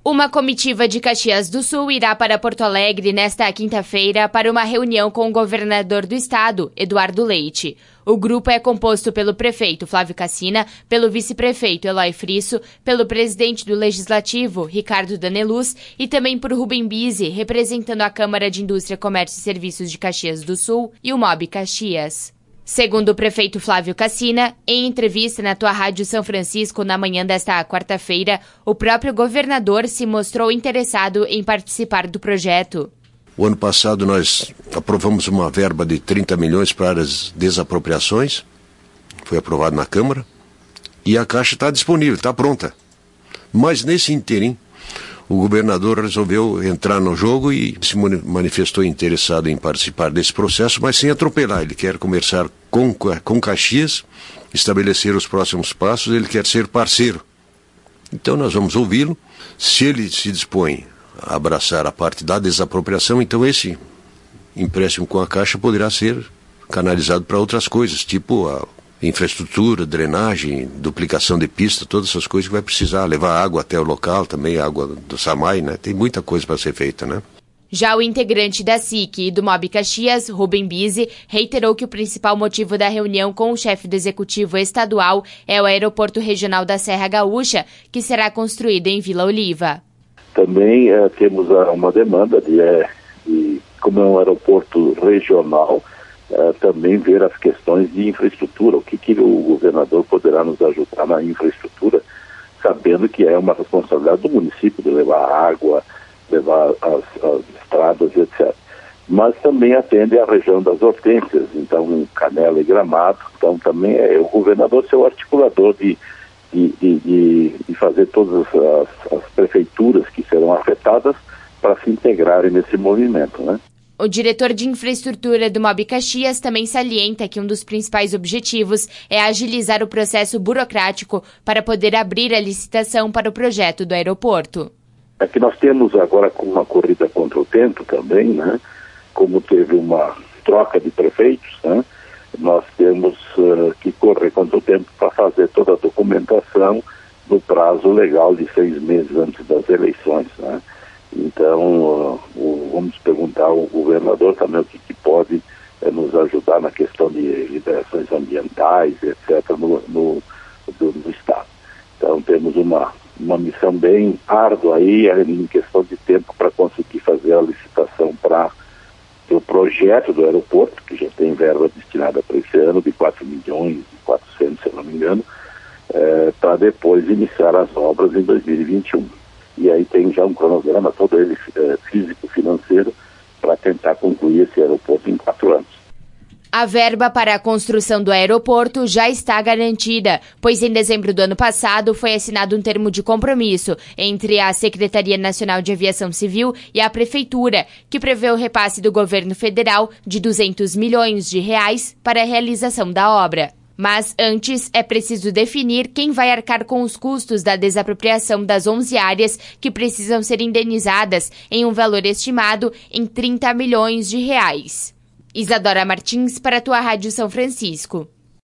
Uma comitiva de Caxias do Sul irá para Porto Alegre nesta quinta-feira para uma reunião com o governador do estado, Eduardo Leite. O grupo é composto pelo prefeito Flávio Cassina, pelo vice-prefeito Eloy Frisso, pelo presidente do Legislativo, Ricardo Daneluz, e também por Rubem Bise, representando a Câmara de Indústria, Comércio e Serviços de Caxias do Sul e o MOB Caxias. Segundo o prefeito Flávio Cassina, em entrevista na Tua Rádio São Francisco na manhã desta quarta-feira, o próprio governador se mostrou interessado em participar do projeto. O ano passado nós aprovamos uma verba de 30 milhões para as desapropriações, foi aprovado na Câmara, e a Caixa está disponível, está pronta. Mas nesse ínterim, o governador resolveu entrar no jogo e se manifestou interessado em participar desse processo, mas sem atropelar. Ele quer conversar com Caxias, estabelecer os próximos passos, ele quer ser parceiro. Então nós vamos ouvi-lo. Se ele se dispõe a abraçar a parte da desapropriação, então esse empréstimo com a Caixa poderá ser canalizado para outras coisas, tipo a infraestrutura, drenagem, duplicação de pista, todas essas coisas que vai precisar, levar água até o local, também água do Samai, né? Tem muita coisa para ser feita, né? Já o integrante da SIC e do MOB Caxias, Rubem Bise, reiterou que o principal motivo da reunião com o chefe do Executivo Estadual é o Aeroporto Regional da Serra Gaúcha, que será construído em Vila Oliva. Também temos uma demanda de como é um aeroporto regional, também ver as questões de infraestrutura, o que o governador poderá nos ajudar na infraestrutura, sabendo que é uma responsabilidade do município de levar água, levar as estradas, etc. Mas também atende à região das Hortênsias, então Canela e Gramado, então também é o governador ser o articulador de fazer todas as prefeituras que serão afetadas para se integrarem nesse movimento, né? O diretor de infraestrutura do MOB Caxias também salienta que um dos principais objetivos é agilizar o processo burocrático para poder abrir a licitação para o projeto do aeroporto. É que nós temos agora com uma corrida contra o tempo também, né? Como teve uma troca de prefeitos, né? Nós temos que correr contra o tempo para fazer toda a documentação no prazo legal de 6 meses antes das eleições, né? Então, vamos perguntar ao governador também o que pode nos ajudar na questão de liberações ambientais, etc., no Estado. Então, temos uma missão bem árdua aí, em questão de tempo, para conseguir fazer a licitação para o projeto do aeroporto, que já tem verba destinada para esse ano, de 4 milhões e 400, se eu não me engano, para depois iniciar as obras em 2021. E aí tem já um cronograma, todo ele físico-financeiro, para tentar concluir esse aeroporto em 4 anos. A verba para a construção do aeroporto já está garantida, pois em dezembro do ano passado foi assinado um termo de compromisso entre a Secretaria Nacional de Aviação Civil e a Prefeitura, que prevê o repasse do governo federal de R$200 milhões para a realização da obra. Mas antes é preciso definir quem vai arcar com os custos da desapropriação das 11 áreas que precisam ser indenizadas em um valor estimado em R$30 milhões. Isadora Martins para a Tua Rádio São Francisco.